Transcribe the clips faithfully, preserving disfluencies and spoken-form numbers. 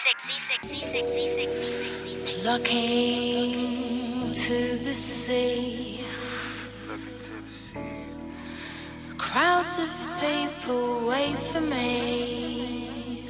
Looking to the sea, crowds of people wait for me.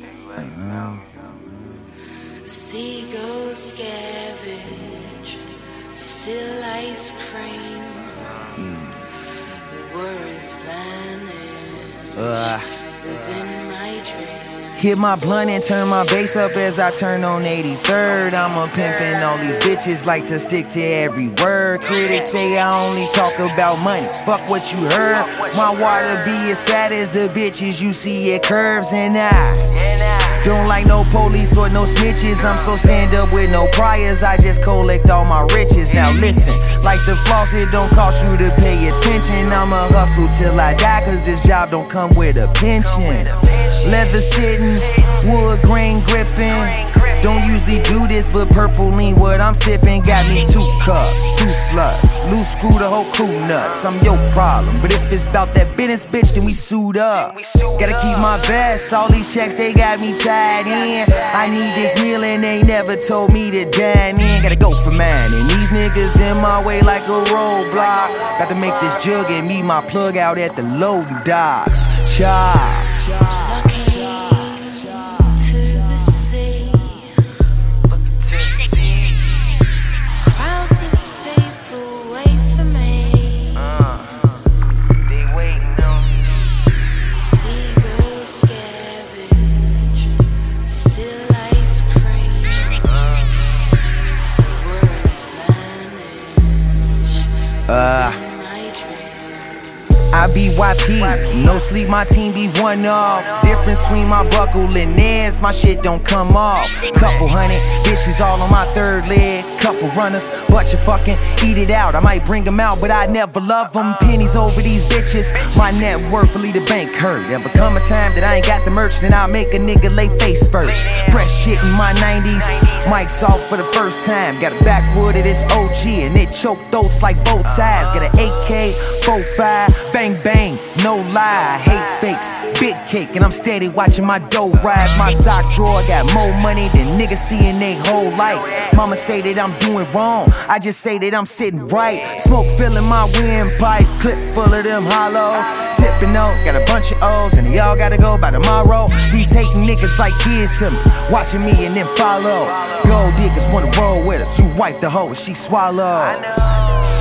Seagulls scavenge still ice cream. The words planning uh. within my dreams. Hit my blunt and turn my bass up as I turn on eighty-third. I'm a pimpin', all these bitches like to stick to every word. Critics say I only talk about money, fuck what you heard. My water be as fat as the bitches you see at Curves. And I don't like no police or no snitches. I'm so stand up with no priors, I just collect all my riches. Now listen, like the floss, it don't cost you to pay attention. I'ma hustle till I die, cause this job don't come with a pension. Leather sitting, wood grain gripping. Don't usually do this, but purple lean what I'm sipping. Got me two cups, two sluts, loose screw the whole crew nuts. I'm your problem, but if it's about that business, bitch, then we suit up. Gotta keep my vest, all these checks, they got me tied in. I need this meal and they never told me to dine in. Gotta go for mine, and these niggas in my way like a roadblock. Got to make this jug and meet my plug out at the loading docks. Cha. Uh, I be Y P, no sleep, my team be one off. Difference between my buckle and theirs, my shit don't come off. Couple hundred bitches all on my third leg. Couple runners, but you fucking eat it out. I might bring them out, but I never love them. Pennies over these bitches, my net worth will leave the bank hurt. Ever come a time that I ain't got the merch, then I'll make a nigga lay face first. Fresh shit in my nineties, mics off for the first time. Got a backwood of this O G, and it choke throats like bow ties. Got an A K, four five, bang bang, no lie. Hate fakes, big cake, and I'm steady watching my dough rise. My sock drawer got more money than niggas see in they whole life. Mama say that I'm doing wrong, I just say that I'm sitting right. Smoke filling my windpipe, clip full of them hollows. Tipping out, got a bunch of O's, and they all gotta go by tomorrow. These hating niggas like kids to me, watching me and then follow. Gold diggers wanna roll with us, you wipe the hoe, she swallows.